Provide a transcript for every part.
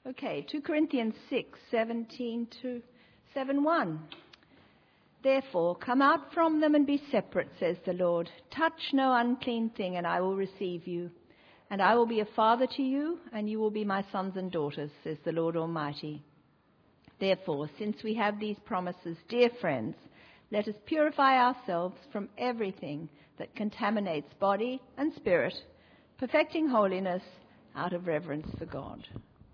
Okay, 2 Corinthians 6:17 to 7:1. Therefore, come out from them and be separate, says the Lord. Touch no unclean thing, and I will receive you. And I will be a father to you, and you will be my sons and daughters, says the Lord Almighty. Therefore, since we have these promises, dear friends, let us purify ourselves from everything that contaminates body and spirit, perfecting holiness out of reverence for God.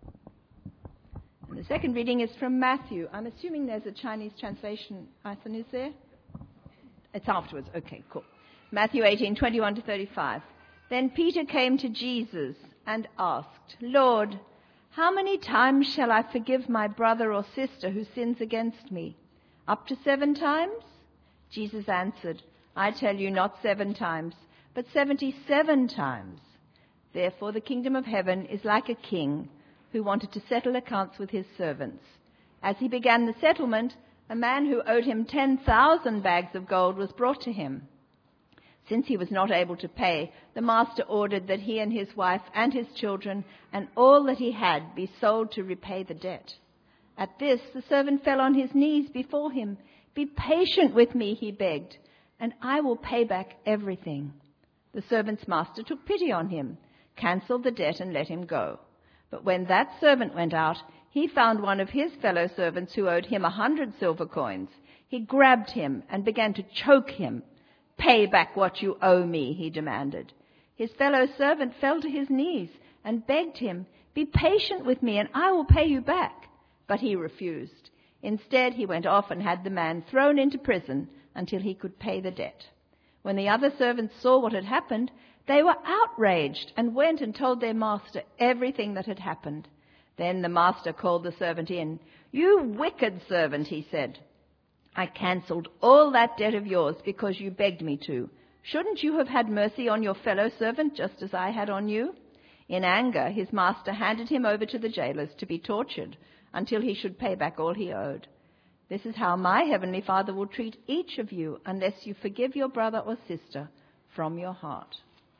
And the second reading is from Matthew. I'm assuming there's a Chinese translation. Ethan, is there? It's afterwards. Okay, cool. Matthew 18:21 to 35. Then Peter came to Jesus and asked, Lord, how many times shall I forgive my brother or sister who sins against me? Up to 7 times? Jesus answered, I tell you, not 7 times, but 77 times. Therefore the kingdom of heaven is like a king who wanted to settle accounts with his servants. As he began the settlement, a man who owed him 10,000 bags of gold was brought to him. Since he was not able to pay, the master ordered that he and his wife and his children and all that he had be sold to repay the debt. At this, the servant fell on his knees before him. Be patient with me, he begged, and I will pay back everything. The servant's master took pity on him, cancelled the debt, and let him go. But when that servant went out, he found one of his fellow servants who owed him 100 silver coins. He grabbed him and began to choke him. Pay back what you owe me, he demanded. His fellow servant fell to his knees and begged him, be patient with me and I will pay you back. But he refused. Instead, he went off and had the man thrown into prison until he could pay the debt. When the other servants saw what had happened, they were outraged and went and told their master everything that had happened. Then the master called the servant in. You wicked servant, he said. I cancelled all that debt of yours because you begged me to. Shouldn't you have had mercy on your fellow servant just as I had on you? In anger, his master handed him over to the jailers to be tortured until he should pay back all he owed. This is how my heavenly Father will treat each of you unless you forgive your brother or sister from your heart.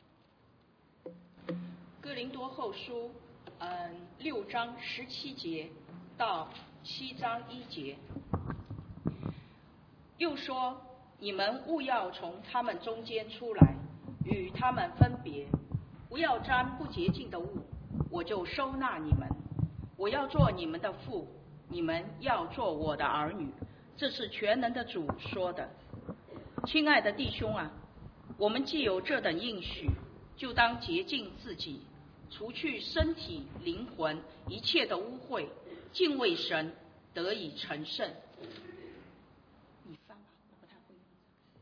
哥林多后书6章17节到7章1节，又说：你们务要从他们中间出来，与他们分别，不要沾不洁净的物，我就收纳你们。我要做你们的父，你们要做我的儿女。这是全能的主说的。亲爱的弟兄啊，我们既有这等应许，就当洁净自己，除去身体、灵魂一切的污秽，敬畏神，得以成圣。你翻吧，我不太会用。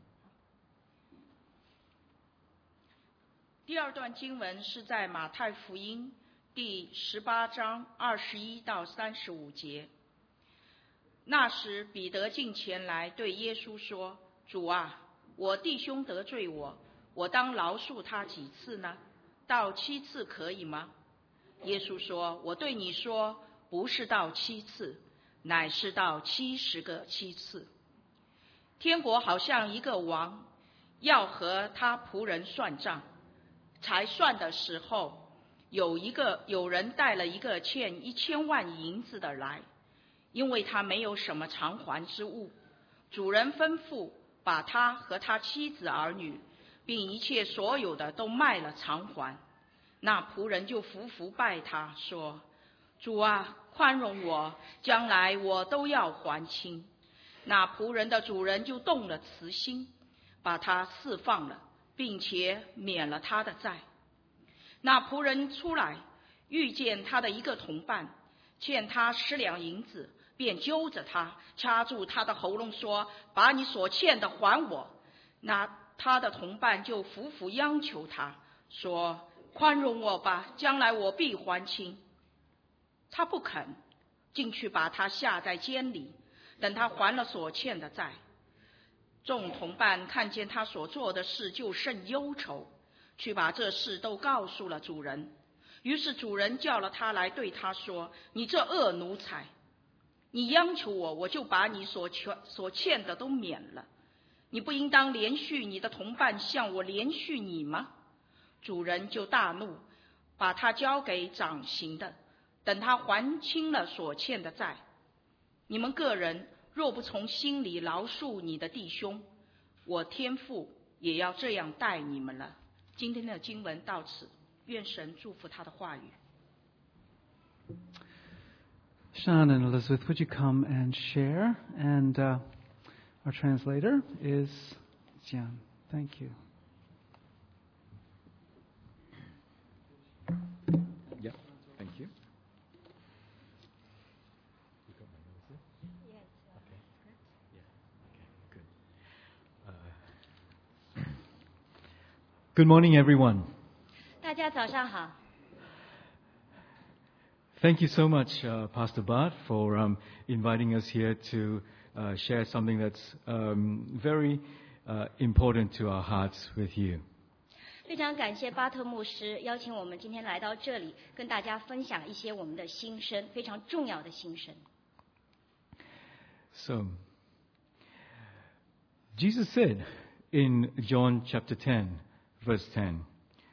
第二段经文是在马太福音第18章21到35节。那时彼得近前来对耶稣说：主啊，我弟兄得罪我，我当饶恕他几次呢？到7次可以吗？耶稣说：我对你说，不是到7次，乃是到70个7次。天国好像一个王要和他仆人算账，才算的时候，有人带了一个欠1000万银子的来，因为他没有什么偿还之物。主人吩咐把他和他妻子儿女并一切所有的都卖了偿还。那仆人就伏伏拜他说：主啊，宽容我，将来我都要还清。那仆人的主人就动了慈心，把他释放了，并且免了他的债。那仆人出来，遇见他的一个同伴欠他10两银子，便揪着他，掐住他的喉咙说：把你所欠的还我。那他的同伴就苦苦央求他说：宽容我吧，将来我必还清。他不肯，进去把他下在监里，等他还了所欠的债。众同伴看见他所做的事，就甚忧愁，去把这事都告诉了主人。于是主人叫了他来，对他说：你这恶奴才，你央求我，我就把你所欠的都免了。你不应当连续你的同伴，像我连续你吗？主人就大怒，把他交给掌刑的， 等他还清了所欠的债。你们个人若不从心里饶恕你的弟兄，我天父也要这样待你们了。今天的经文到此，愿神祝福他的话语。 Sean and Elizabeth, would you come and share? And our translator is Jian. Thank you. Yeah, thank you. Good morning, everyone. 大家早上好。 Thank you so much, Pastor Bart, for inviting us here to share something that's very important to our hearts with you. 非常感谢巴特牧师邀请我们今天来到这里，跟大家分享一些我们的心声，非常重要的心声。 So, Jesus said in John chapter 10, verse 10,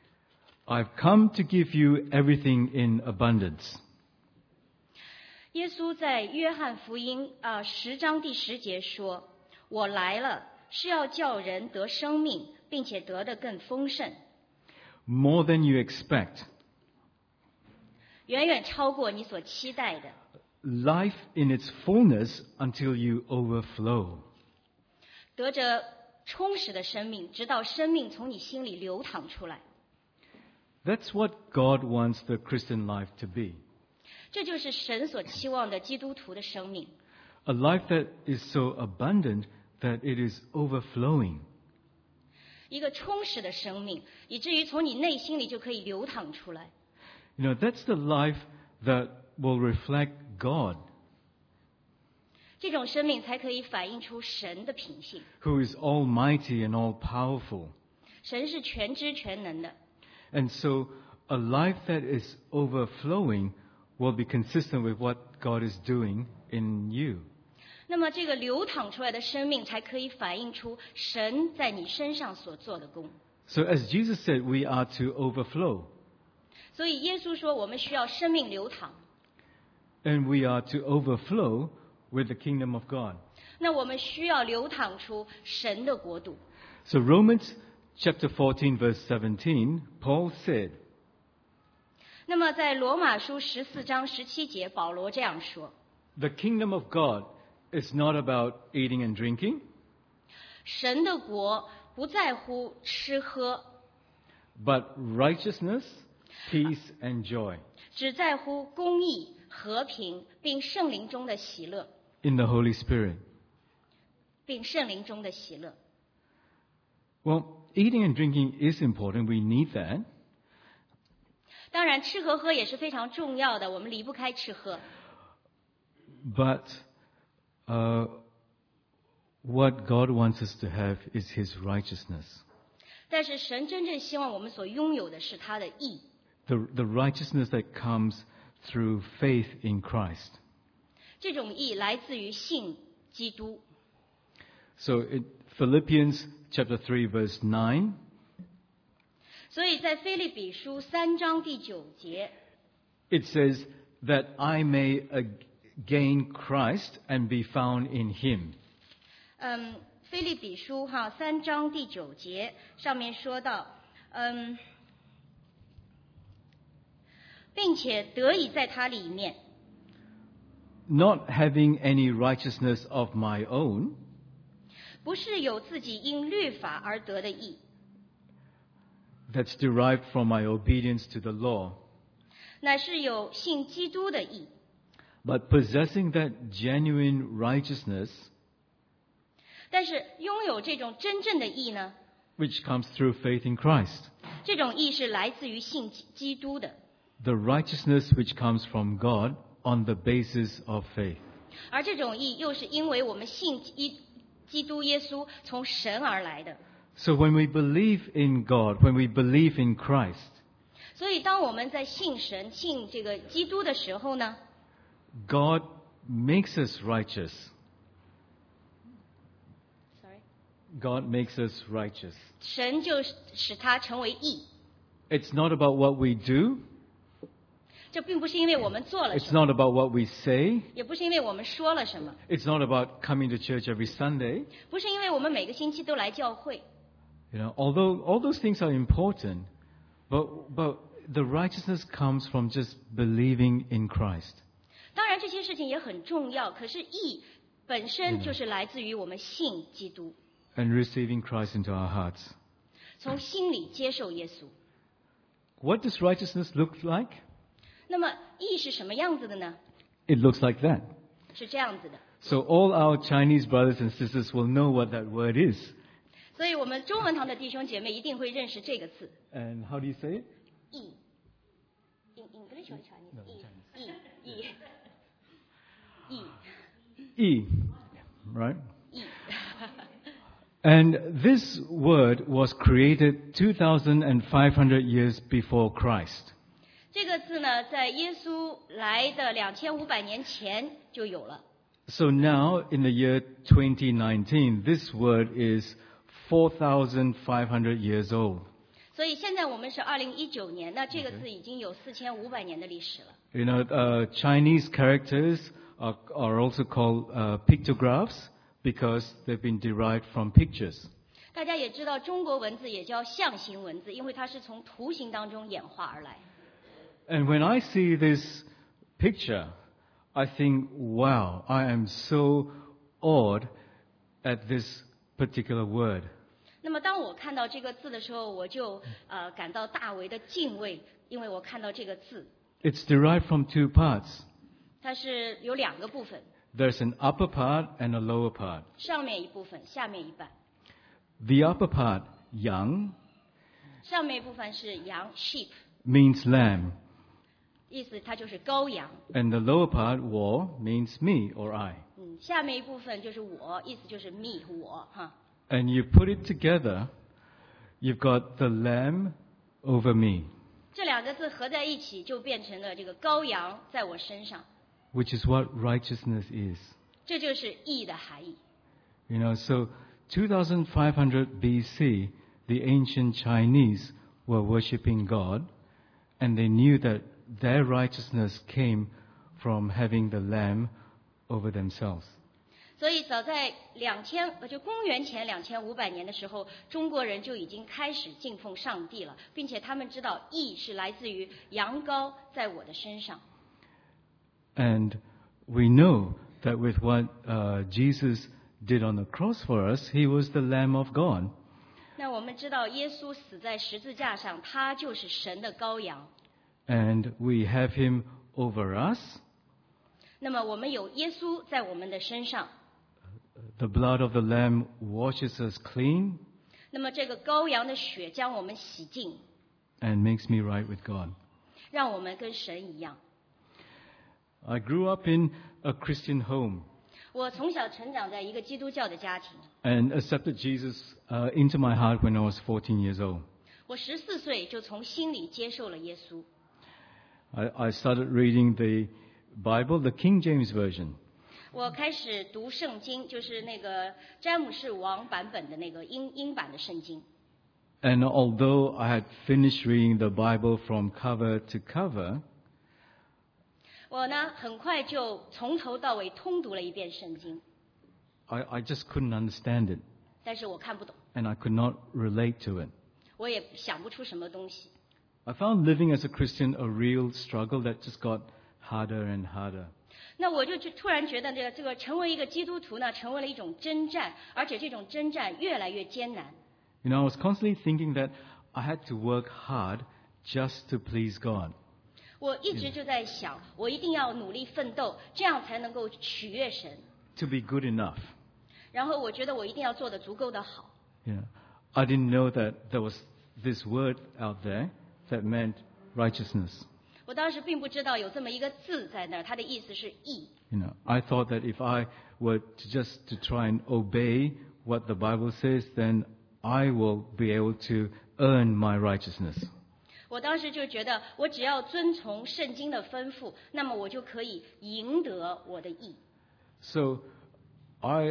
I've come to give you everything in abundance. 耶稣在约翰福音10章第10节说：“我来了，是要叫人得生命，并且得的更丰盛。” More than you expect. 远远超过你所期待的。 Life in its fullness until you overflow. 得着充实的生命，直到生命从你心里流淌出来。 That's what God wants the Christian life to be. 这就是神所期望的基督徒的生命。 A life that is so abundant that it is overflowing. 一个充实的生命，以至于从你内心里就可以流淌出来。 You know, that's the life that will reflect God, 这种生命才可以反映出神的品性。 who is almighty and all-powerful. 神是全知全能的， And so a life that is overflowing will be consistent with what God is doing in you. 那么这个流淌出来的生命才可以反映出神在你身上所做的功。 So as Jesus said, we are to overflow. 所以耶稣说，我们需要生命流淌。 And we are to overflow with the kingdom of God. 那我们需要流淌出神的国度。 So Romans chapter 14 verse 17, Paul said, 那么在罗马书14章17节，保罗这样说： the kingdom of God is not about eating and drinking, 神的国不在乎吃喝， but righteousness, peace and joy 只在乎公义、和平，并圣灵中的喜乐， in the Holy Spirit. 并圣灵中的喜乐。 Well, eating and drinking is important. We need that. 当然，吃和喝也是非常重要的，我们离不开吃喝。 But what God wants us to have is His righteousness. 但是神真正希望我们所拥有的是他的义， The righteousness that comes through faith in Christ. 这种义来自于信基督。 So in Philippians chapter 3 verse 9, 所以在腓立比书3章第9节， it says that I may gain Christ and be found in Him. 腓立比书3章第9节上面说到，并且得以在他里面， Not having any righteousness of my own, 不是有自己因律法而得的义， that's derived from my obedience to the law, 乃是有信基督的义， but possessing that genuine righteousness 但是拥有这种真正的义呢， which comes through faith in Christ. 这种义是来自于信基督的， The righteousness which comes from God on the basis of faith. 而这种义又是因为我们信基督耶稣从神而来的。 So when we believe in God, when we believe in Christ, 所以当我们在信神、信这个基督的时候呢， God makes us righteous. God makes us righteous. 神就使他成为义。 It's not about what we do, 这并不是因为我们做了 It's 什么， not about what we say. 也不是因为我们说了什么， It's not about coming to church every Sunday. 不是因为我们每个星期都来教会。 Although all those things are important, but the righteousness comes from just believing in Christ. 当然这些事情也很重要，可是义本身就是来自于我们信基督， And receiving Christ into our hearts. 从心里接受耶稣。 What does righteousness look like? 那么义是什么样子的呢？ It looks like that. 是这样子的。 So all our Chinese brothers and sisters will know what that word is. 所以我们中文堂的弟兄姐妹一定会认识这个字 And how do you say it? 义。In English or Chinese？ 义。 E, right? 义。 And this word was created 2,500 years before Christ. 这个字呢，在耶稣来的2500年前就有了。 So now, in the year 2019, this word is 4,500 years old. 所以现在我们是2019年，那这个字已经有4500年的历史了。 Chinese characters are also called pictographs because they've been derived from pictures. 大家也知道，中国文字也叫象形文字，因为它是从图形当中演化而来。 And when I see this picture, I think, wow, I am so awed at this particular word. 那么当我看到这个字的时候，我就感到大为的敬畏，因为我看到这个字， It's derived from two parts. 它是有两个部分， There's an upper part and a lower part. 上面一部分，下面一半。 The upper part, yang, 上面一部分是羊 sheep， means lamb. 意思它就是羔羊。 And the lower part, wo, means me or I. 下面一部分就是我，意思就是 me 我哈。 And you put it together, you've got the lamb over me, 这两个字合在一起，就变成了这个羔羊在我身上， which is what righteousness is. 这就是义的含义。 So 2,500 BC, the ancient Chinese were worshipping God, and they knew that their righteousness came from having the lamb over themselves. 所以早在公元前2500年的时候，中国人就已经开始敬奉上帝了，并且他们知道义是来自于羊羔在我的身上。 And we know that with what Jesus did on the cross for us, he was the Lamb of God. 那我们知道耶稣死在十字架上，他就是神的羔羊。 And we have him over us. 那么我们有耶稣在我们的身上， The blood of the Lamb washes us clean 那么这个羔羊的血将我们洗净， and makes me right with God. 让我们跟神一样。 I grew up in a Christian home 我从小成长在一个基督教的家庭， and accepted Jesus into my heart when I was 14 years old. 我14岁就从心里接受了耶稣。 I started reading the Bible, the King James Version. 我开始读圣经，就是那个詹姆士王版本的那个英版的圣经。 And although I had finished reading the Bible from cover to cover, 我呢很快就从头到尾通读了一遍圣经， I just couldn't understand it, 但是我看不懂， and I could not relate to it. 我也想不出什么东西。 I found living as a Christian a real struggle that just got harder and harder. 那我就突然觉得这个成为一个基督徒呢，成为了一种征战，而且这种征战越来越艰难。 I was constantly thinking that I had to work hard just to please God. 我一直就在想，我一定要努力奋斗，这样才能够取悦神。 To be good enough. 然后我觉得我一定要做得足够的好。 I didn't know that there was this word out there that meant righteousness. 我当时并不知道有这么一个字在那儿，它的意思是义。 I thought that if I were just to try and obey what the Bible says, then I will be able to earn my righteousness. 我当时就觉得，我只要遵从圣经的吩咐，那么我就可以赢得我的义。 So I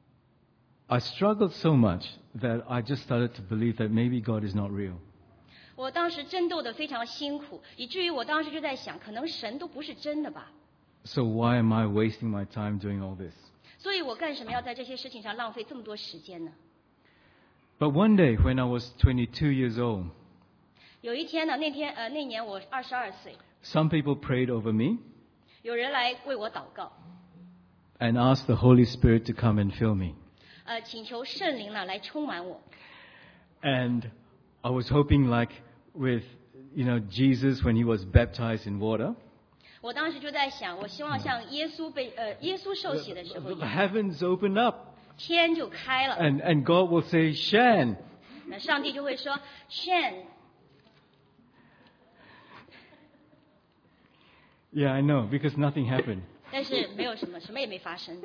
struggled so much that I just started to believe that maybe God is not real. 我当时争斗得非常辛苦，以至于我当时就在想，可能神都不是真的吧。 So why am I wasting my time doing all this? 所以我干什么要在这些事情上浪费这么多时间呢？ But one day when I was 22 years old, 有一天呢，那年我22岁， some people prayed over me 有人来为我祷告， and asked the Holy Spirit to come and fill me. 请求圣灵呢来充满我。 And I was hoping like with, Jesus when he was baptized in water, 我当时就在想，我希望像耶稣受洗的时候 the 一样， heavens open up 天就开了， and God will say, Shan. 那上帝就会说 Shan。 Yeah, I know, because nothing happened. 但是没有什么也没发生。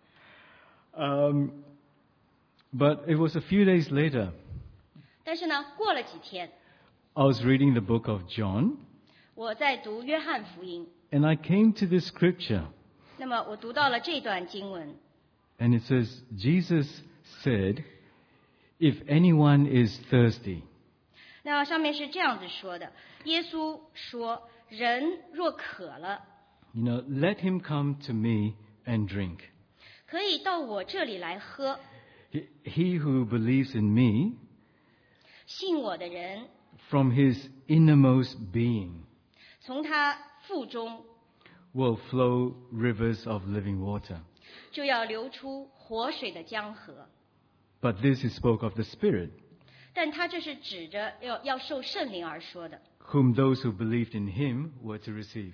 But it was a few days later, 但是呢，过了几天， I was reading the book of John, 我在读约翰福音， and I came to this scripture, 那么我读到了这段经文， and it says, Jesus said, if anyone is thirsty, 那上面是这样子说的：耶稣说，人若渴了， let him come to me and drink. 可以到我这里来喝。 He who believes in me, 信我的人， from his innermost being, 从他腹中 will flow rivers of living water. 就要流出活水的江河。 But this is spoke of the Spirit, 但他这是指着要受圣灵而说的。 whom those who believed in him were to receive.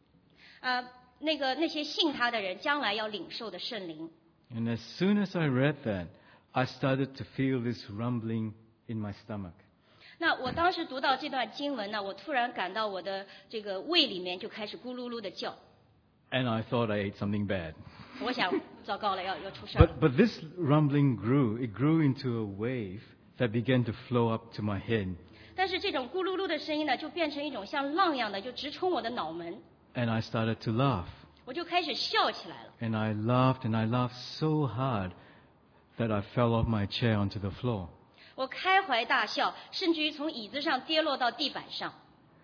那些信他的人，将来要领受的圣灵。 And as soon as I read that, I started to feel this rumbling in my stomach. 那我当时读到这段经文呢，我突然感到我的这个胃里面就开始咕噜噜的叫。 And I thought I ate something bad. 我想，糟糕了，要出事了。 But this rumbling it grew into a wave that began to flow up to my head. 但是这种咕噜噜的声音呢，就变成一种像浪一样的，就直冲我的脑门。 And I started to laugh. 我就开始笑起来了。 And I laughed so hard that I fell off my chair onto the floor. 我开怀大笑，甚至于从椅子上跌落到地板上。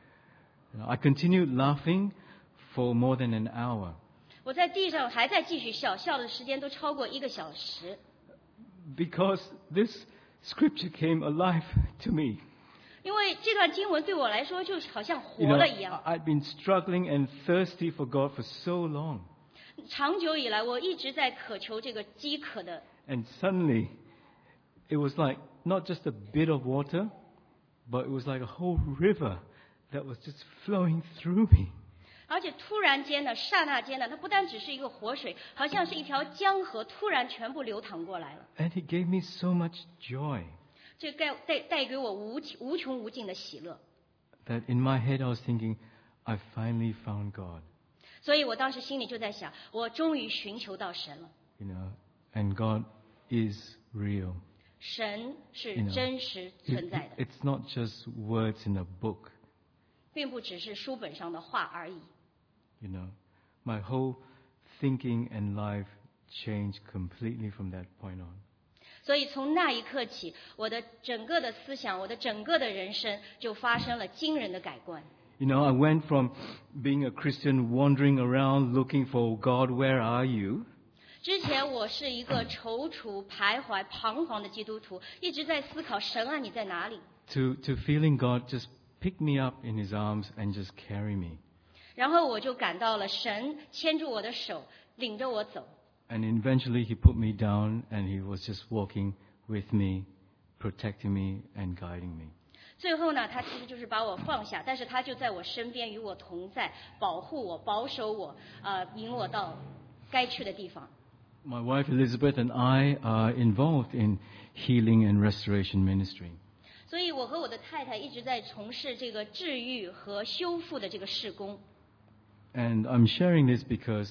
I continued laughing for more than an hour. 我在地上还在继续笑，笑的时间都超过1个小时。 Because this scripture came alive to me. 因为这段经文对我来说，就好像活了一样。 I'd been struggling and thirsty for God for so long. 长久以来，我一直在渴求这个饥渴的。 And suddenly, it was like not just a bit of water, but it was like a whole river that was just flowing through me. 而且突然间呢，刹那间呢，它不单只是一个活水，好像是一条江河，突然全部流淌过来了。 And it gave me so much joy 这带给我无穷无尽的喜乐。 that in my head I was thinking, I finally found God. 所以我当时心里就在想，我终于寻求到神了。 And God is real. 神是真实存在的， It's not just words in a book. 并不只是书本上的话而已。 My whole thinking and life changed completely from that point on. 所以从那一刻起，我的整个的思想，我的整个的人生就发生了惊人的改观。 I went from being a Christian wandering around looking for God, where are you? 之前我是一个踌躇、徘徊、彷徨的基督徒，一直在思考神啊，你在哪里？ To feeling God just pick me up in his arms and just carry me. 然后我就感到了神牵住我的手，领着我走。 And eventually he put me down and he was just walking with me, protecting me and guiding me. 最后呢，他其实就是把我放下，但是他就在我身边，与我同在，保护我、保守我，引我到该去的地方。 My wife Elizabeth and I are involved in healing and restoration ministry. 所以我和我的太太一直在从事这个治愈和修复的这个事工。 And I'm sharing this because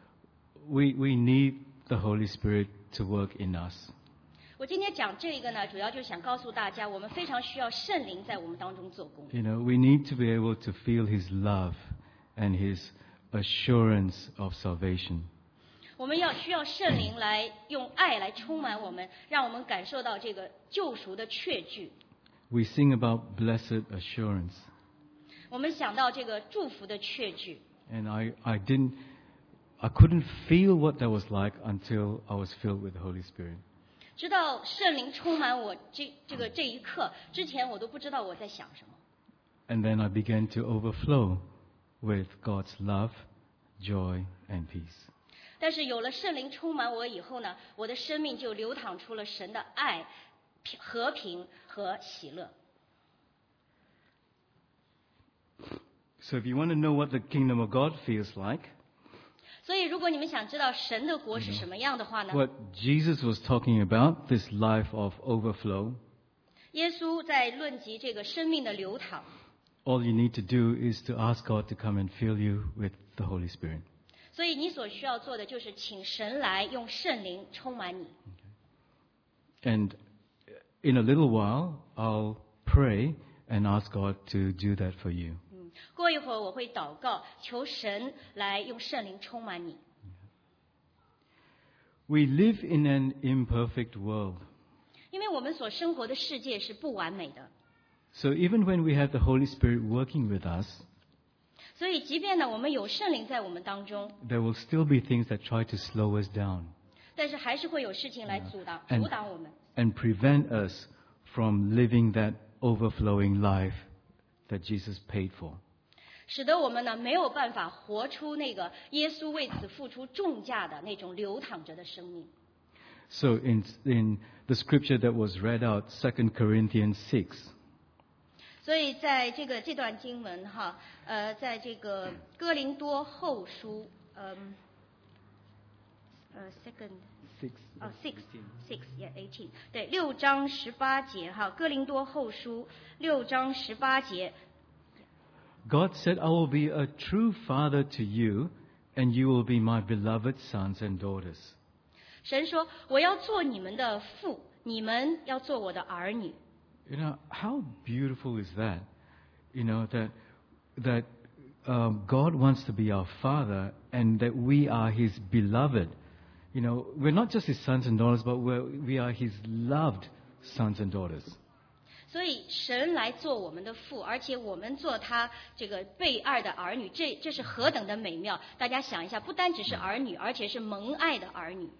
we need the Holy Spirit to work in us. 我今天讲这个呢，主要就是想告诉大家，我们非常需要圣灵在我们当中做工。 We need to be able to feel his love and his assurance of salvation. 我们需要圣灵来用爱来充满我们，让我们感受到这个救赎的确据。 we sing about blessed assurance. 我们想到这个祝福的确据， And I couldn't feel what that was like until I was filled with the Holy Spirit. 直到圣灵充满我这一刻之前，我都不知道我在想什么。 And then I began to overflow with God's love, joy, and peace. 但是有了圣灵充满我以后呢，我的生命就流淌出了神的爱、和平和喜乐。 So if you want to know what the kingdom of God feels like, 所以如果你们想知道神的国是什么样的话呢， what Jesus was talking about, this life of overflow, 耶稣在论及这个生命的流淌， all you need to do is to ask God to come and fill you with the Holy Spirit. 所以你所需要做的就是请神来用圣灵充满你。 And in a little while, I'll pray and ask God to do that for you. 过一会儿我会祷告，求神来用圣灵充满你。 We live in an imperfect world. 因为我们所生活的世界是不完美的， So even when we have the Holy Spirit working with us, 所以即便呢我们有圣灵在我们当中， there will still be things that try to slow us down 但是还是会有事情来阻挡我们， and prevent us from living that overflowing life that Jesus paid for. 使得我们呢没有办法活出那个耶稣为此付出重价的那种流淌着的生命。 So in the scripture that was read out, 2 Corinthians 6, 所以在这段经文哈，在这个哥林多后书6 对6章18节哈，哥林多后书6章18节， God said, I will be a true father to you, and you will be my beloved sons and daughters. 神说我要做你们的父，你们要做我的儿女。 You know, how beautiful is that? You know, that God wants to be our father and that we are his beloved. You know, we're not just his sons and daughters, but we are his loved sons and daughters. 所以神来做我们的父，而且我们做他这个被爱的儿女，这是何等的美妙！大家想一下，不单只是儿女，而且是蒙爱的儿女。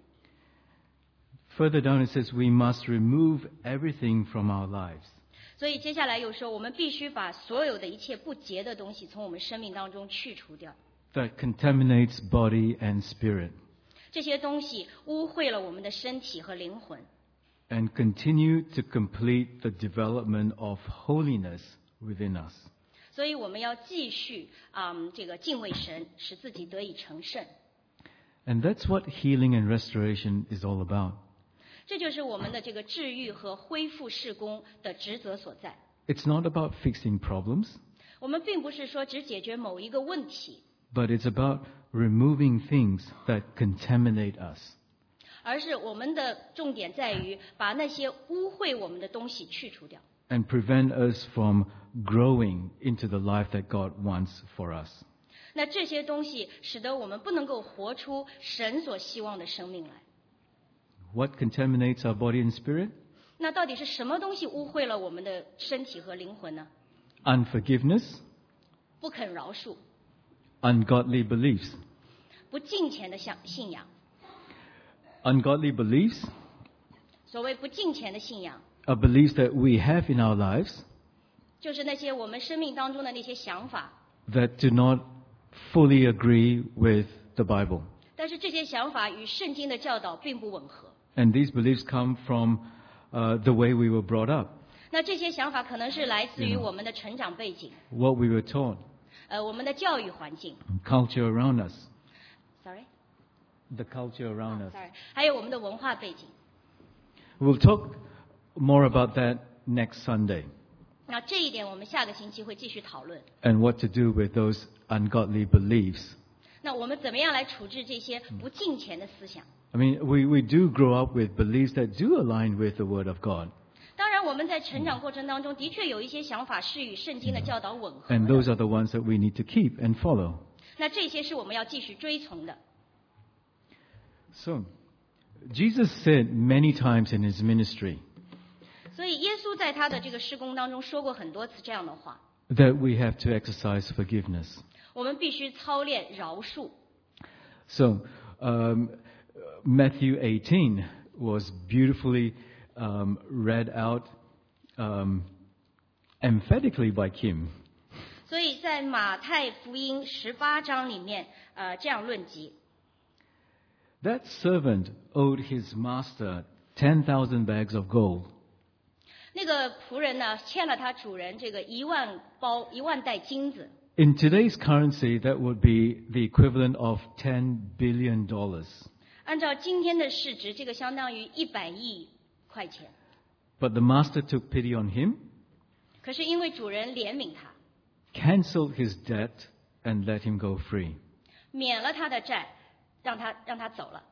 Further down it says we must remove everything from our lives. 所以接下来又说，我们必须把所有的一切不洁的东西从我们生命当中去除掉。 That contaminates body and spirit. 这些东西污秽了我们的身体和灵魂， And continue to complete the development of holiness within us. 所以我们要继续这个敬畏神，使自己得以成圣。 And that's what healing and restoration is all about. 这就是我们的这个治愈和恢复事工的职责所在。 It's not about fixing problems, 我们并不是说只解决某一个问题， but it's about removing things that contaminate us. 而是我们的重点在于把那些污秽我们的东西去除掉， And prevent us from growing into the life that God wants for us. 那这些东西使得我们不能够活出神所希望的生命来。 What contaminates our body and spirit? 那到底是什么东西污秽了我们的身体和灵魂呢？ Unforgiveness, 不肯饶恕， ungodly beliefs. 不敬虔的信仰。 Ungodly beliefs 所谓不敬虔的信仰， are beliefs that we have in our lives 就是那些我们生命当中的那些想法， that do not fully agree with the Bible. 但是这些想法与圣经的教导并不吻合。 And these beliefs come from the way we were brought up, 那这些想法可能是来自于我们的成长背景， what we were taught, 我们的教育环境 culture around us, ，sorry， the culture around us. 还有我们的文化背景。 We'll talk more about that next Sunday 那这一点我们下个星期会继续讨论。 and what to do with those ungodly beliefs. 那我们怎么样来处置这些不敬虔的思想？ I mean, we do grow up with beliefs that do align with the Word of God. 当然，我们在成长过程当中的确有一些想法是与圣经的教导吻合 And those 的。 are the ones that we need to keep and follow. 那这些是我们要继续追从的。 So, Jesus said many times in his ministry, 所以耶稣在他的这个事工当中说过很多次这样的话， that we have to exercise forgiveness. 我们必须操练饶恕。 So, Matthew 18 was beautifully read out emphatically by Kim. 所以在马太福音18章里面，这样论及。 That servant owed his master 10,000 bags of gold. 那个仆人呢，欠了他主人这个1万袋金子。 In today's currency, that would be the equivalent of $10 billion. 按照今天的市值，这个相当于100亿块钱。 But the master took pity on him, 可是因为主人怜悯他， cancelled his debt, and let him go free. 免了他的债，让他走了。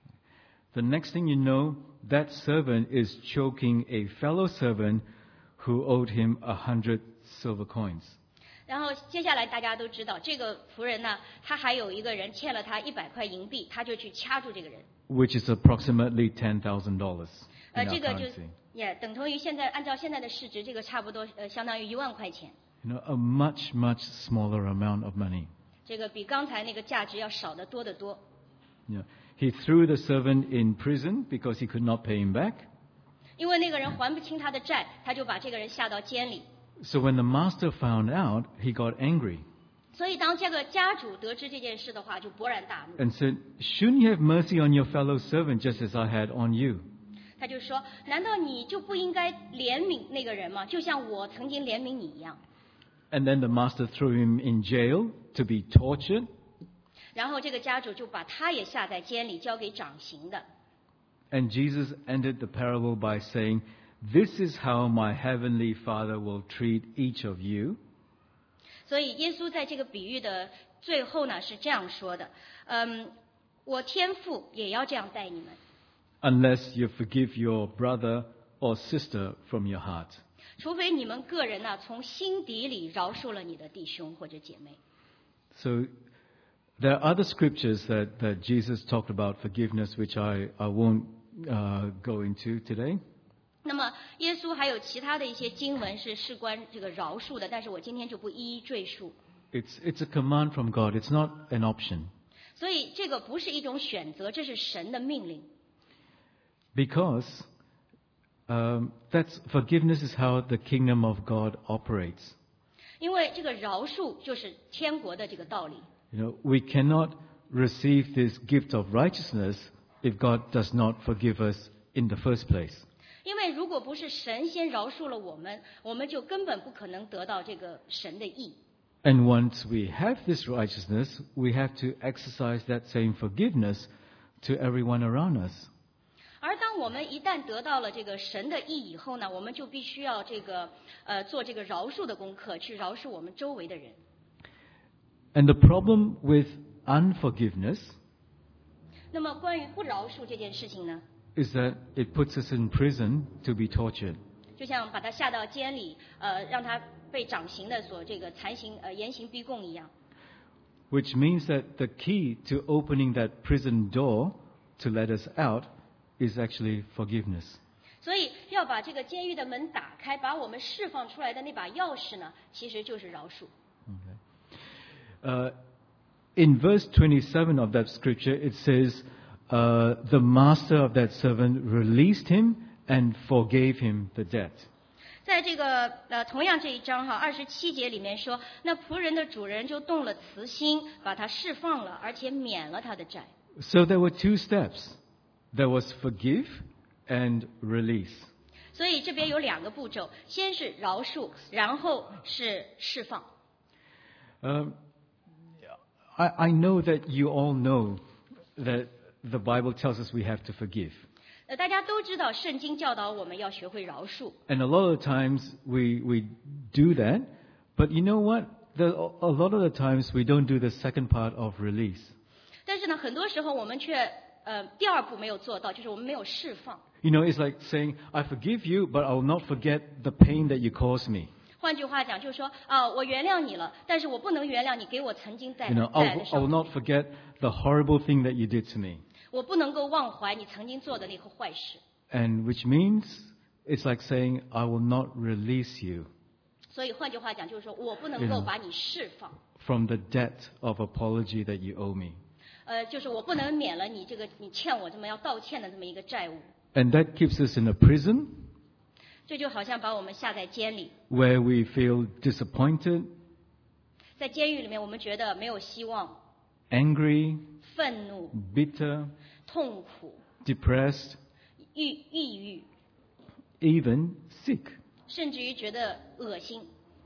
The next thing you know, that servant is choking a fellow servant who owed him 100 silver coins. 然后接下来大家都知道，这个仆人呢，他还有一个人欠了他100块银币，他就去掐住这个人。 Which is approximately $10,000 in our 这个就 currency. 也等同于现在按照现在的市值，这个差不多相当于1万块钱。 You know, a much, much smaller amount of money. 这个比刚才那个价值要少得多得多。 Yeah. He threw the servant in prison because he could not pay him back. 因为那个人还不清他的债，他就把这个人下到监里。 So when the master found out, he got angry 所以当这个家主得知这件事的话，就勃然大怒。 and said, "Shouldn't you have mercy on your fellow servant just as I had on you?" 他就说：“难道你就不应该怜悯那个人吗？就像我曾经怜悯你一样。” And then the master threw him in jail to be tortured. 然后这个家主就把他也下在监里，交给掌刑的。 And Jesus ended the parable by saying, "This is how my heavenly Father will treat each of you." 所以耶稣在这个比喻的最后呢是这样说的：我天父也要这样待你们， Unless you forgive your brother or sister from your heart. 除非你们个人呢从心底里饶恕了你的弟兄或者姐妹。 So there are other scriptures that Jesus talked about forgiveness, which I won't go into today. 那么耶稣还有其他的一些经文是事关这个饶恕的，但是我今天就不一一赘述。 It's a command from God. It's not an option. 所以这个不是一种选择，这是神的命令。 Because that's forgiveness is how the kingdom of God operates. 因为这个饶恕就是天国的这个道理。 You know, we cannot receive this gift of righteousness if God does not forgive us in the first place. 因为如果不是神先饶恕了我们，我们就根本不可能得到这个神的义。 And once we have this righteousness, we have to exercise that same forgiveness to everyone around us. 而当我们一旦得到了这个神的义以后呢，我们就必须要做这个饶恕的功课，去饶恕我们周围的人。 And the problem with unforgiveness 那么关于不饶恕这件事情呢， is that it puts us in prison to be tortured. 就像把他下到监里，让他被掌刑的所这个严刑逼供一样。 Which means that the key to opening that prison door to let us out is actually forgiveness. 所以要把这个监狱的门打开，把我们释放出来的那把钥匙呢，其实就是饶恕。 In verse 27 of that scripture, it says, the master of that servant released him and forgave him the debt. 在这个同样这一章27节里面说，那仆人的主人就动了慈心，把他释放了，而且免了他的债。 So there were two steps. There was forgive and release. 所以这边有2个步骤，先是饶恕，然后是释放。 I know that you all know that the Bible tells us we have to forgive. 大家都知道，圣经教导我们要学会饶恕。 And a lot of times we do that, but you know what? A lot of the times we don't do the second part of release. 但是呢，很多时候我们却第2步没有做到，就是我们没有释放。 You know, it's like saying, I forgive you, but I will not forget the pain that you caused me. 换句话讲，就是说我原谅你了，但是我不能原谅你给我曾经带 You 来 know, 的 I will 伤。 not forget the horrible thing that you did to me. 我不能够忘怀你曾经做的那个坏事。 And which means it's like saying, I will not release you 所以换句话讲，就是说我不能够把你释放， from the debt of apology that you owe me. 就是我不能免了你这个你欠我这么要道歉的这么一个债务。 And that keeps us in a prison 这就好像把我们下在监里， where we feel disappointed, 在监狱里面我们觉得没有希望， angry, 愤怒、 bitter, 痛苦、 depressed, 抑郁， even sick. 甚至于觉得恶心。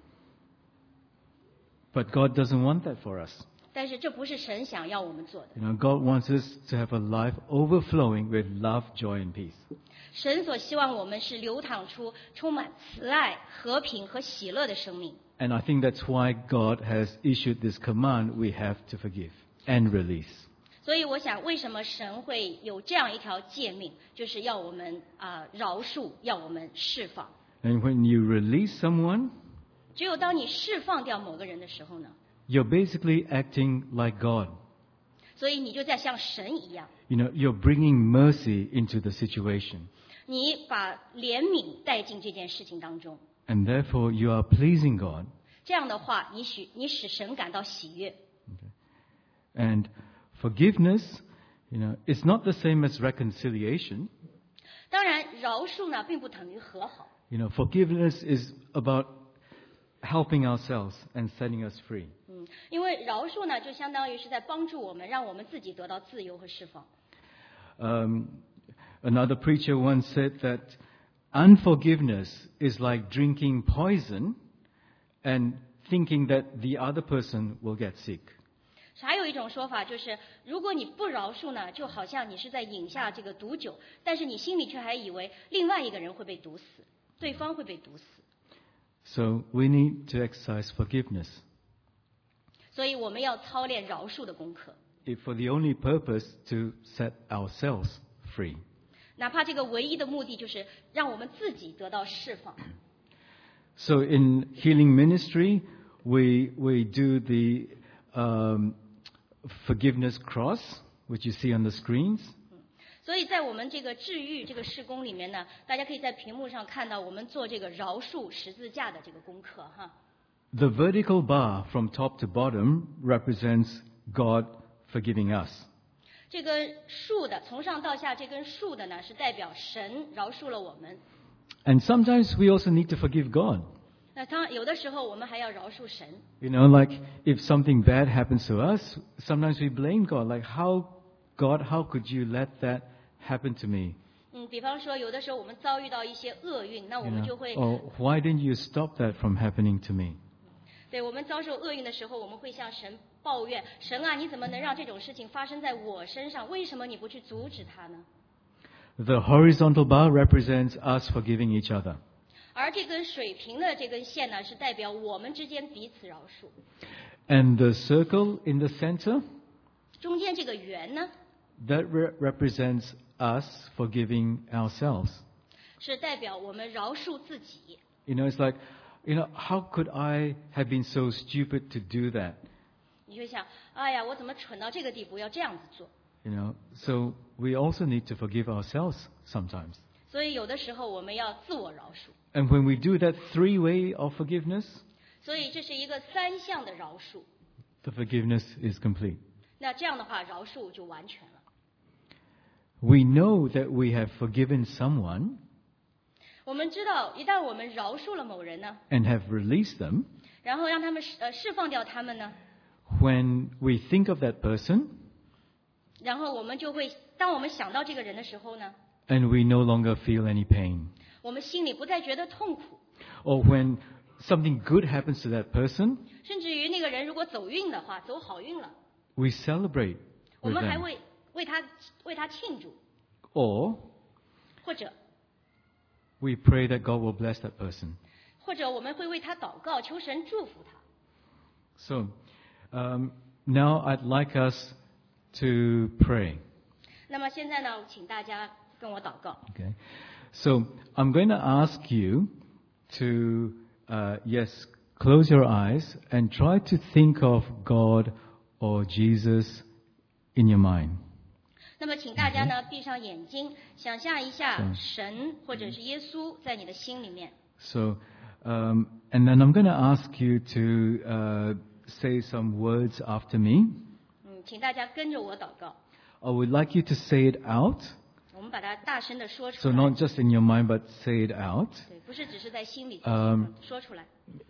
But God doesn't want that for us. 但是这不是神想要我们做的。 God wants us to have a life overflowing with love, joy, and peace. 神所希望我们是流淌出充满慈爱、和平和喜乐的生命。 And I think that's why God has issued this command: we have to forgive and release. 所以我想，为什么神会有这样一条诫命，就是要我们饶恕，要我们释放。 And when you release someone, 只有当你释放掉某个人的时候呢， you're basically acting like God. 所以你就在像神一样， You're bringing mercy into the situation. 你把怜悯带进这件事情当中。 And therefore, you are pleasing God. 这样的话，你使神感到喜悦。 And forgiveness, it's not the same as reconciliation. 当然，饶恕呢，并不等于和好。 Forgiveness is about helping ourselves and setting us free. 因为饶恕呢，就相当于是在帮助我们，让我们自己得到自由和释放。 Another preacher once said that unforgiveness is like drinking poison and thinking that the other person will get sick. 还有一种说法就是，如果你不饶恕呢，就好像你是在饮下这个毒酒，但是你心里却还以为另外一个人会被毒死，对方会被毒死。 So we need to exercise forgiveness. 所以我们要操练饶恕的功课， For the only purpose to set ourselves free. 哪怕这个唯一的目的就是让我们自己得到释放。 So in healing ministry, we do the forgiveness cross, which you see on the screens. 所以在我们这个治愈这个事工里面呢，大家可以在屏幕上看到我们做这个饶恕十字架的这个功课哈。 The vertical bar from top to bottom represents God forgiving us. 这根竖的从上到下这根竖的呢，是代表神饶恕了我们。 And sometimes we also need to forgive God. 那有的时候我们还要饶恕神。 Like if something bad happens to us, sometimes we blame God. Like how could you let that happen to me? 比方说有的时候我们遭遇到一些厄运，那我们就会 why didn't you stop that from happening to me? 对，我们遭受厄运的时候，我们会向神抱怨：神啊，你怎么能让这种事情发生在我身上？为什么你不去阻止它呢？ The horizontal bar represents us forgiving each other. 而这根水平的这根线呢，是代表我们之间彼此饶恕。 And the circle in the center, 中间这个圆呢， that represents us forgiving ourselves. 是代表我们饶恕自己。 It's like, how could I have been so stupid to do that? 你就想，哎呀，我怎么蠢到这个地步，要这样子做？ So we also need to forgive ourselves sometimes. 所以有的时候我们要自我饶恕。 And when we do that three-way of forgiveness, 所以这是一个三项的饶恕。 the forgiveness is complete. 那这样的话，饶恕就完全了。 We know that we have forgiven someone 我们知道，一旦我们饶恕了某人呢， and have released them, 然后让他们释放掉他们呢， when we think of that person 然后我们就会，当我们想到这个人的时候呢， and we no longer feel any pain, 我们心里不再觉得痛苦， or when something good happens to that person, 甚至于那个人如果走运的话，走好运了， we celebrate 我 with 们还 them. 会为他庆祝， Or 或者 we pray that God will bless that person. 我们会为他祷告，求神祝福他。 So now I'd like us to pray. 那么现在呢，请大家跟我祷告。 Okay. So I'm going to ask you to, close your eyes and try to think of God or Jesus in your mind. 那么，请大家呢闭上眼睛，想象一下神或者是耶稣在你的心里面。 So, and then I'm going to ask you to say some words after me. 请大家跟着我祷告。 I would like you to say it out. 我们把它大声的说出 So 来。 not just in your mind, but say it out. 对，不是只是在心里说出来。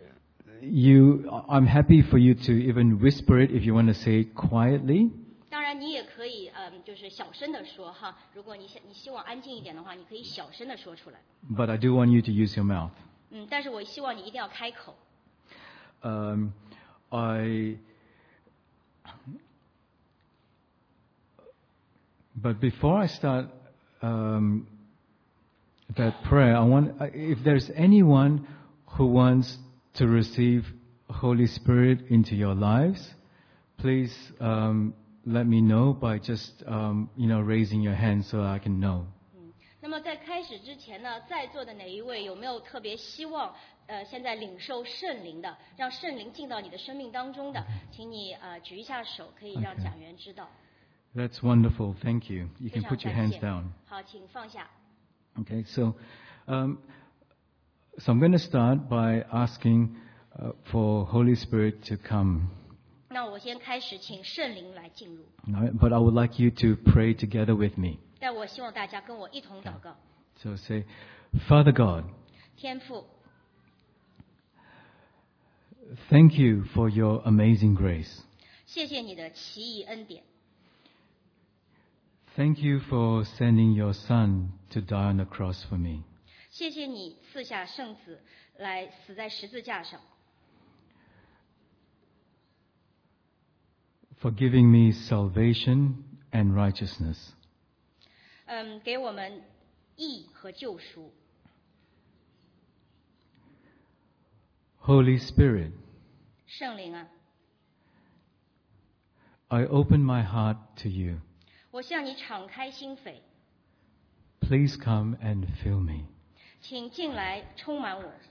I'm happy for you to even whisper it if you want to say it quietly. 当然，你也可以就是小声的说哈。如果你希望安静一点的话，你可以小声的说出来。 But I do want you to use your mouth. 但是我希望你一定要开口。 But before I start that prayer, if there's anyone who wants to receive Holy Spirit into your lives, please let me know by just raising your hand so I can know. 那么在开始之前呢，在座的哪一位有没有特别希望现在领受圣灵的，让圣灵进到你的生命当中的？请你举一下手，可以让讲员知道。 That's wonderful. Thank you. You 非 can 常 put your 感 hands 谢。 down. 好，请放下。 Okay, so I'm going to start by asking for Holy Spirit to come. 那我先开始，请圣灵来进入。 All right, but I would like you to pray together with me. 但我希望大家跟我一同祷告。 So say, Father God, 天父， thank you for your amazing grace. 谢谢你的奇异恩典， Thank you for sending your Son to die on the cross for me. 谢谢你赐下圣子来死在十字架上， For giving me salvation and righteousness. 给我们义和救赎。 Holy Spirit, 圣灵啊， I open my heart to you. 我向你敞开心扉， Please come and fill me. 请进来充满我，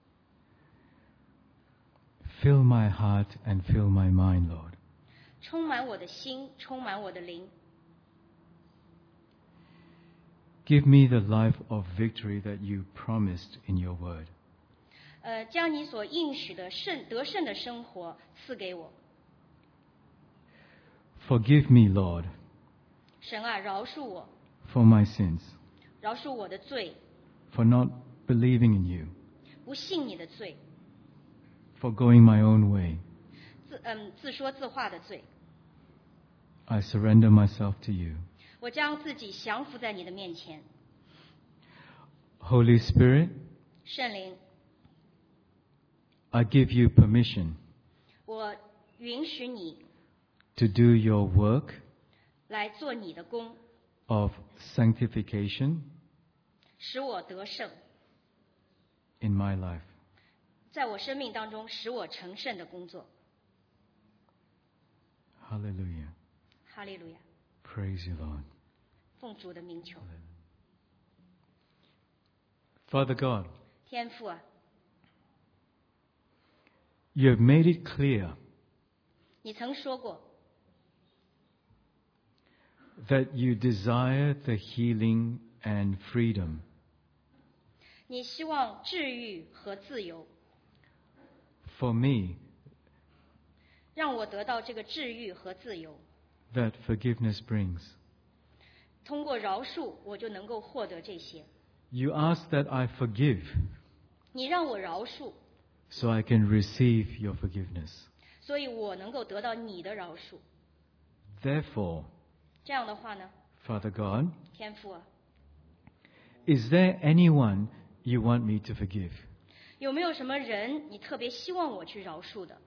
Fill my heart and fill my mind, Lord. 充满我的心，充满我的灵， Give me the life of victory that you promised in your word. 将你所应许的得胜的生活赐给我。 Forgive me, Lord, 神啊，饶恕我， for my sins, 饶恕我的罪， for not believing in you, 不信你的罪， for going my own way. 自说自话的罪。 I surrender myself to you. 我将自己降服在你的面前。 Holy Spirit, 圣灵， I give you permission 我允许你 to do your work 来做你的工， of sanctification 使我得胜， in my life. 在我生命当中使我成圣的工作。 Hallelujah. 哈利路亚， Praise you, Lord. 奉主的名求。 Father God, 天父啊， you have made it clear 你曾说过， that you desire the healing and freedom 你希望治愈和自由， for me, 让我得到这个治愈和自由。 that forgiveness brings. 通过饶恕，我就能够获得这些。 You ask that I forgive 你让我饶恕， so I can receive your forgiveness. 所以我能够得到你的饶恕。 Therefore, 这样的话呢， Father God, 天父啊， is there anyone you want me to forgive? 有没有什么人你特别希望我去饶恕的？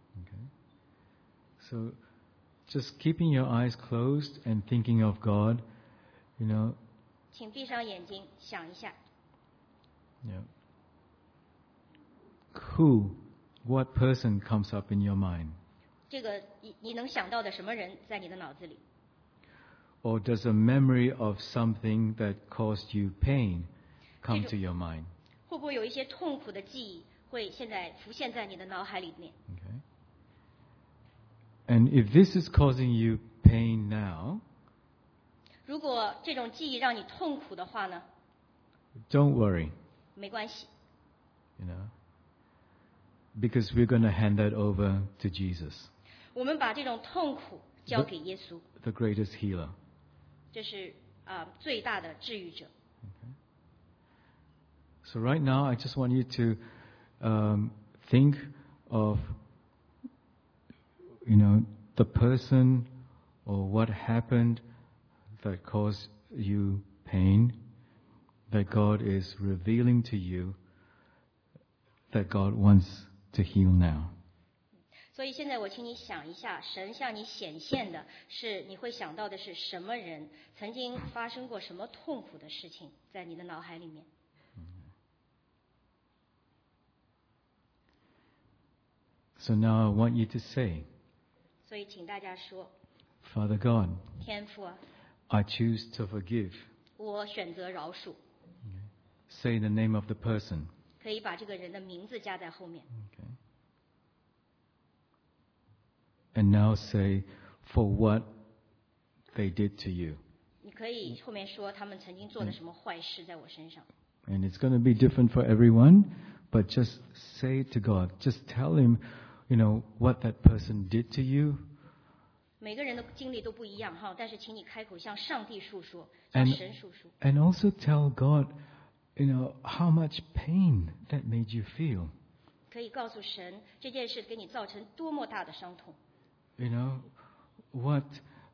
So, just keeping your eyes closed and thinking of God, 请闭上眼睛想一下， what person comes up in your mind? 这个你能想到的什么人在你的脑子里？ Or does a memory of something that caused you pain come to your mind? 会不会有一些痛苦的记忆会现在浮现在你的脑海里面？ Okay. And if this is causing you pain now, 如果这种记忆让你痛苦的话呢， don't worry, 没关系， you know, because we're going to hand that over to Jesus, 我们把这种痛苦交给耶稣， the greatest healer. 这是最大的治愈者。 So right now, I just want you to think of, you know, the person or what happened that caused you pain, that God is revealing to you that God wants to heal now. 所以现在我请你想一下，神向你显现的是，你会想到的是什么人，曾经发生过什么痛苦的事情，在你的脑海里面。 So now I want you to say, 所以请大家说， Father God, 天父啊， I choose to forgive. 我选择饶恕， Say the name of the person. 可以把这个人的名字加在后面。 Okay. And now say for what they did to you. 你可以后面说他们曾经做的什么坏事在我身上。 And it's going to be different for everyone, but just say it to God. Just tell him, you know, what that person did to you. 每个人的经历都不一样哈，但是请你开口向上帝诉说，向 And, 神诉说。 and also tell God, you know, how much pain that made you feel. 可以告诉神这件事给你造成多么大的伤痛， You know, what,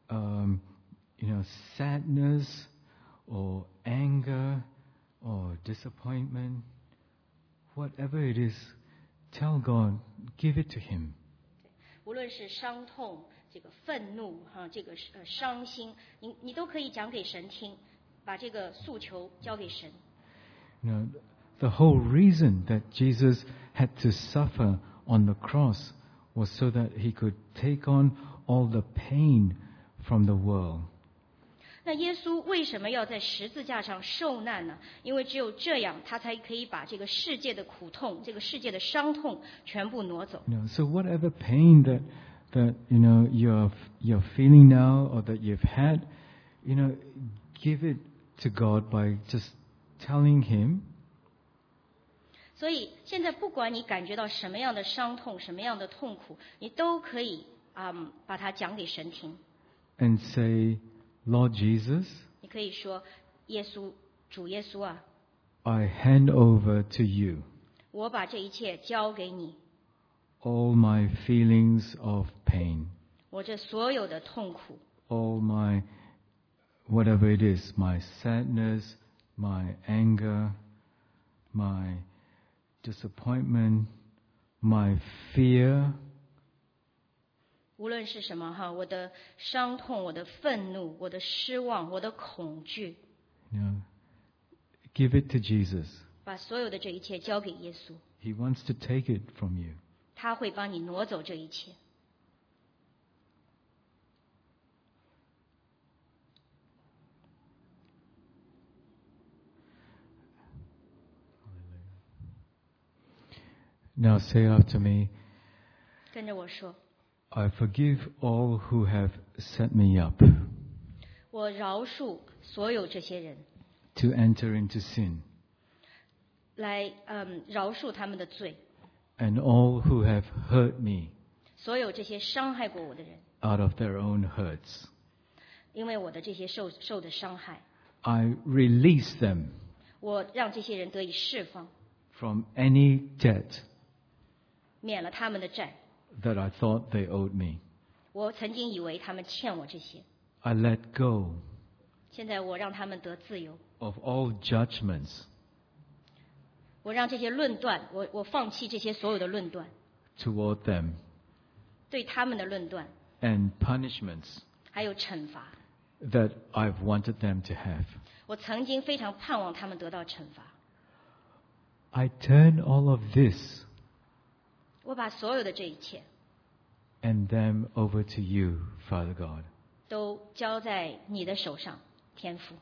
you know, sadness or anger or disappointment, whatever it is, tell God, give it to him. 无论是伤痛、这个愤怒哈，这个伤心，你都可以讲给神听，把这个诉求交给神。 You know, the whole reason that Jesus had to suffer on the cross was so that he could take on all the pain from the world. 那耶稣为什么要在十字架上受难呢？因为只有这样，他才可以把这个世界的苦痛、这个世界的伤痛全部挪走。 You know, so whatever pain that you know you're feeling now or that you've had, you know, give it to God by just telling him. 所以现在不管你感觉到什么样的伤痛、什么样的痛苦，你都可以把它讲给神听。 And say, Lord Jesus, 你可以说：“耶稣，主耶稣啊， I hand over to you 我把这一切交给你， all my feelings of pain, 我这所有的痛苦， all my, whatever it is, my sadness, my anger, my disappointment, my fear, 无论是什么哈，我的伤痛、我的愤怒、我的失望、我的恐惧， you know, give it to Jesus. 把所有的这一切交给耶稣， He wants to take it from you. 他会帮你挪走这一切。” Now say after me, 跟着我说， I forgive all who have set me up 我饶恕所有这些人， to enter into sin, 来饶恕他们的罪， and all who have hurt me 所有这些伤害过我的人， out of their own hurts. 因为我的这些受的伤害， I release them 我让这些人得以释放， from any debt 免了他们的债。 that I thought they owed me. 我曾经以为他们欠我这些， I let go 现在我让他们得自由， of all judgments 我让这些论断，我放弃这些所有的论断， toward them 对他们的论断， and punishments 还有惩罚。 that I've wanted them to have. 我曾经非常盼望他们得到惩罚， I turn all of this 我把所有的这一切 and them over to you, Father God. 都交在你的手上，天父。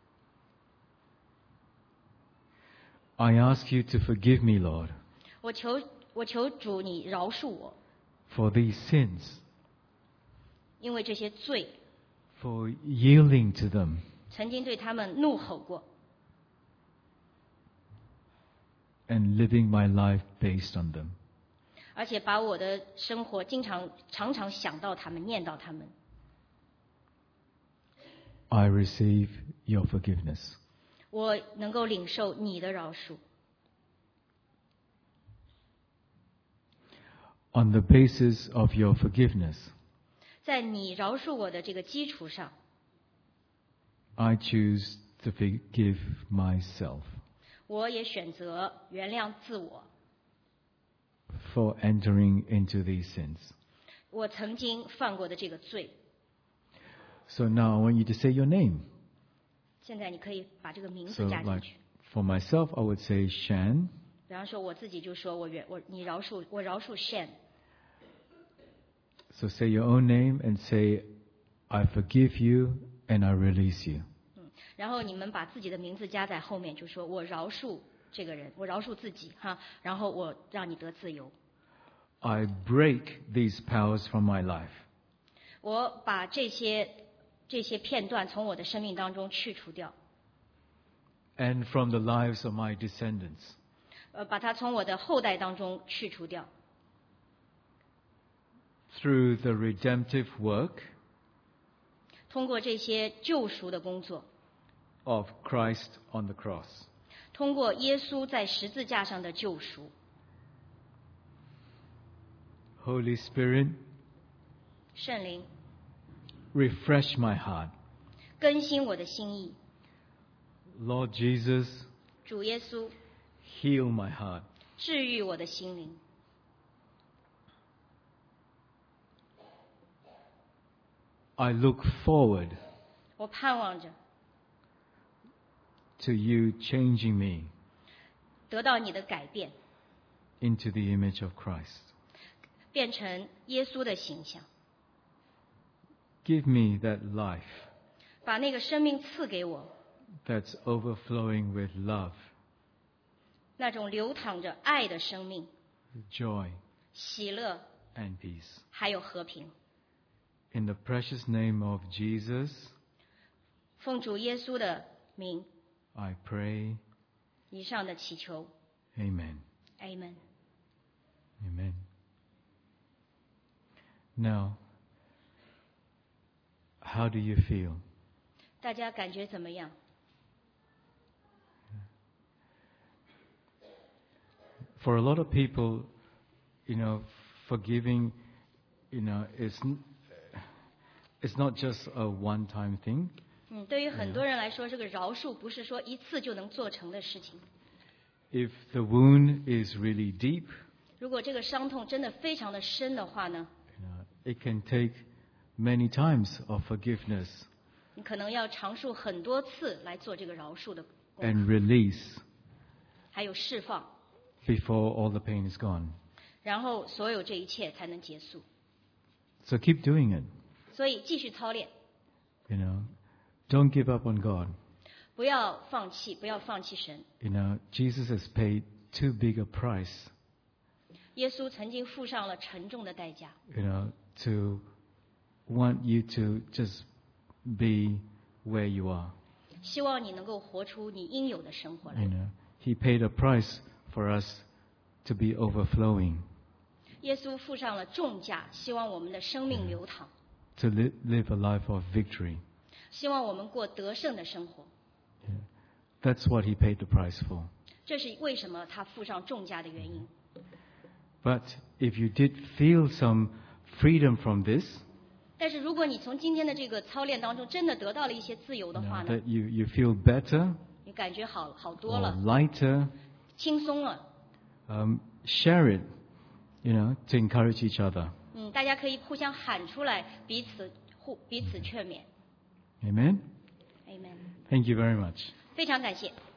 I ask you to forgive me, Lord, 我求主你饶恕我， for these sins, 因为这些罪， for yielding to them, 曾经对他们怒吼过， and living my life based on them. 而且把我的生活常常想到他们，念到他们。 I receive your forgiveness. 我能够领受你的饶恕， On the basis of your forgiveness, 在你饶恕我的这个基础上， I choose to forgive myself 我也选择原谅自我。 for entering into these sins. 我曾经犯过的这个罪， So now I want you to say your name. 现在你可以把这个名 So 字加进 like 去。 for myself, I would say Shan. 比方说我自己就说我饶恕 Shan， So say your own name and say, I forgive you and I release you. 然后你们把自己的名字加在后面，就说我饶恕这个人，我饶恕自己哈，然后我让你得自由。 I break these powers from my life. 我把这些片段从我的生命当中去除掉， And from the lives of my descendants. 把它从我的后代当中去除掉。 Through the redemptive work 通过这些救赎的工作， of Christ on the cross. 通过耶稣在十字架上的救赎， Holy Spirit, 圣灵 refresh my heart. 更新我的心意。 Lord Jesus, 主耶稣 heal my heart. 治愈我的心灵。 I look forward 我盼望着 to you changing me 得到你的改变， into the image of Christ. 变成耶稣的形象， Give me that life 把那个生命赐给我， that's overflowing with love, 那种流淌着爱的生命、 joy, 喜乐 and peace. 还有和平。 In the precious name of Jesus, 奉主耶稣的名， I pray. 以上的祈求 Amen. ，Amen。 Amen. Now, how do you feel? 大家感觉怎么样？ For a lot of people, forgiving, it's not just a one-time thing. 对于很多人来说，这个饶恕不是说一次就能做成的事情。 If the wound is really deep, 如果这个伤痛真的非常的深的话呢， it can take many times of forgiveness 你可能要尝试很多次来做这个饶恕的功 and 课， release 还有释放， before all the pain is gone. 然后所有这一切才能结束。 So keep doing it. 所以继续操练， Don't give up on God. 不要放弃，不要放弃神。 Jesus has paid too big a price, 耶稣曾经付上了沉重的代价， to want you to just be where you are. 希望你能够活出你应有的生活来。 He paid a price for us to be overflowing, 耶稣付上了重价，希望我们的生命流淌， to live a life of victory. 希望我们过得胜的生活。 That's what he paid the price for. 这是为什么他付上重价的原因。 But if you did feel some freedom from this, 但是如果你从今天的这个操练当中真的得到了一些自由的话呢， that you feel better 你感觉好多 or 了， lighter, 轻松了。 share it, to encourage each other. 大家可以互相喊出来，彼此劝勉。 Amen? Amen。 Thank you very much. 非常感谢。